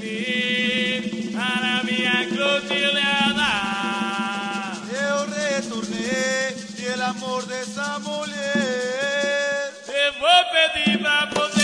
retornei para minha encruzilhada. Eu retornei pelo amor dessa mulher. Eu vou pedir pra você